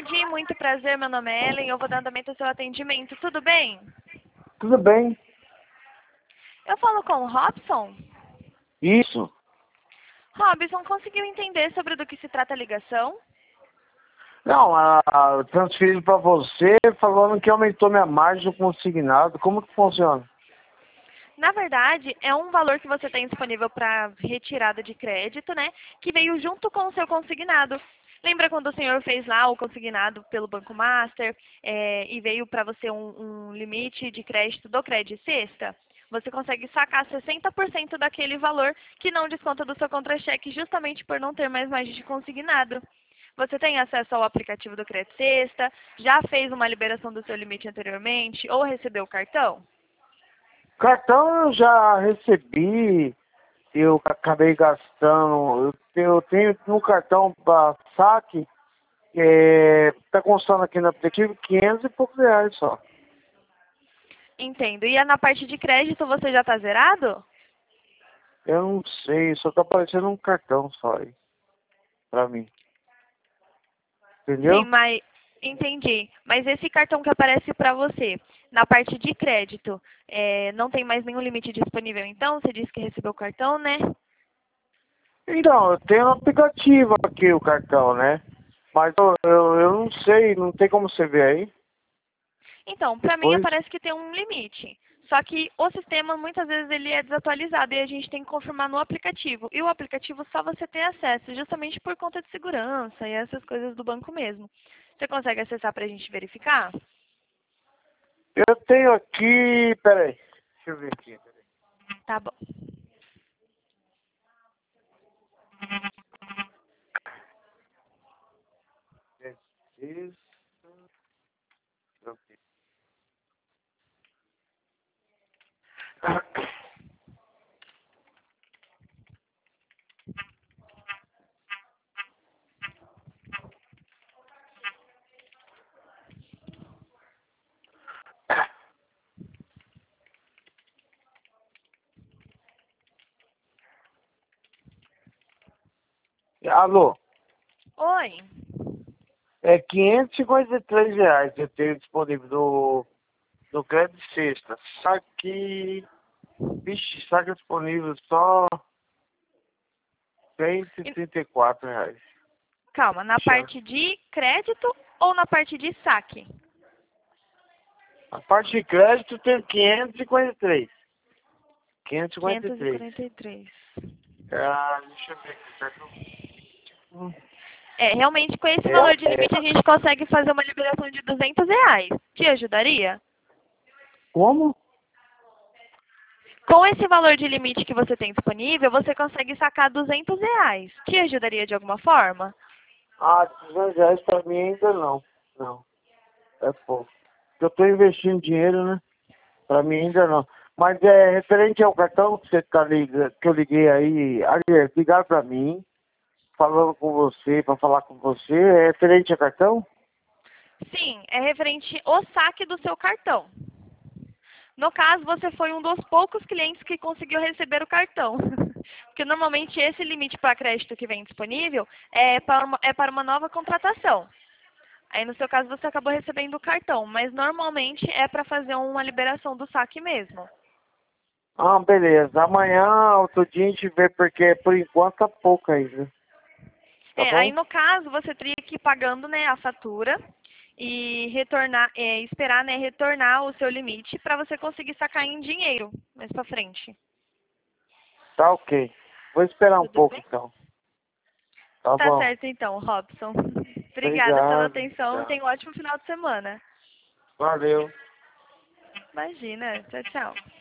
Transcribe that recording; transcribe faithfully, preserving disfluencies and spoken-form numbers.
tarde, muito prazer, meu nome é Ellen, eu vou dar andamento ao seu atendimento, tudo bem? Tudo bem. Eu falo com o Robson? Isso. Robson, conseguiu entender sobre do que se trata a ligação? Não, a, a, eu transferi para você falando que aumentou minha margem do consignado. Como que funciona? Na verdade, é um valor que você tem disponível para retirada de crédito, né? Que veio junto com o seu consignado. Lembra quando o senhor fez lá o consignado pelo Banco Master é, e veio para você um, um limite de crédito do Crédito Sexta? Você consegue sacar sessenta por cento daquele valor que não desconta do seu contra-cheque justamente por não ter mais margem de consignado. Você tem acesso ao aplicativo do Crédito Sexta? Já fez uma liberação do seu limite anteriormente ou recebeu o cartão? Cartão eu já recebi, eu acabei gastando. Eu tenho, eu tenho no cartão para saque, é, tá constando aqui no aplicativo quinhentos e poucos reais só. Entendo. E na parte de crédito você já está zerado? Eu não sei, só tá aparecendo um cartão só aí, pra mim. Sim, Entendeu? mas entendi. Mas esse cartão que aparece para você, na parte de crédito, é, não tem mais nenhum limite disponível, então? Você disse que recebeu o cartão, né? Então, eu tenho um aplicativo aqui, o cartão, né? Mas eu, eu, eu não sei, não tem como você ver aí Então, para mim depois. aparece que tem um limite. Só que o sistema, muitas vezes, ele é desatualizado e a gente tem que confirmar no aplicativo. E o aplicativo só você tem acesso, justamente por conta de segurança e essas coisas do banco mesmo. Você consegue acessar para a gente verificar? Eu tenho aqui, peraí, deixa eu ver aqui. Tá bom. Isso. Alô, Oi. é quinhentos e cinquenta e três reais que eu tenho disponível do, do crédito sexta. Saque, vixe, saque disponível só cento e trinta e quatro reais. Calma, na Deixa parte de crédito ou na parte de saque? A parte de crédito tem quinhentos e cinquenta e três. quinhentos e cinquenta e três. quinhentos e quarenta e três. Ah, deixa eu ver aqui, certo? É, realmente com esse É, valor de limite a gente consegue fazer uma liberação de duzentos reais. Te ajudaria? como? Com esse valor de limite que você tem disponível, você consegue sacar duzentos reais. Te ajudaria de alguma forma? Ah, duzentos reais pra mim ainda não. Não, é pouco. Eu tô investindo dinheiro, né? Pra mim ainda não. Mas é referente ao cartão que você tá ligando, que eu liguei aí, aliás, ligaram pra mim, falando com você, pra falar com você, é referente ao cartão? Sim, é referente ao saque do seu cartão. No caso, você foi um dos poucos clientes que conseguiu receber o cartão. Porque normalmente esse limite para crédito que vem disponível é para uma, é para uma nova contratação. Aí no seu caso você acabou recebendo o cartão, mas normalmente é para fazer uma liberação do saque mesmo. Ah, beleza. Amanhã, outro dia a gente vê, porque por enquanto tá pouco ainda. Tá É, aí bom? no caso você teria que ir pagando, né, a fatura e retornar, é, esperar, né, retornar o seu limite para você conseguir sacar em dinheiro mais para frente. Tá ok. Vou esperar um Tudo pouco bem? então. Tá Tá bom. certo então, Robson. Obrigada pela Obrigado. atenção. Tchau. Tenha um ótimo final de semana. Valeu. Imagina. Tchau, tchau.